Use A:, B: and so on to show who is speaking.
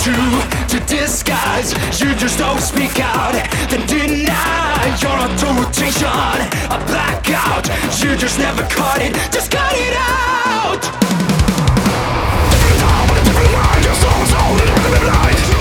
A: to disguise. You just don't speak out, then deny your authorization. A blackout, you just never cut it. Just cut it out. Different time, but a different life. Your soul's only living light.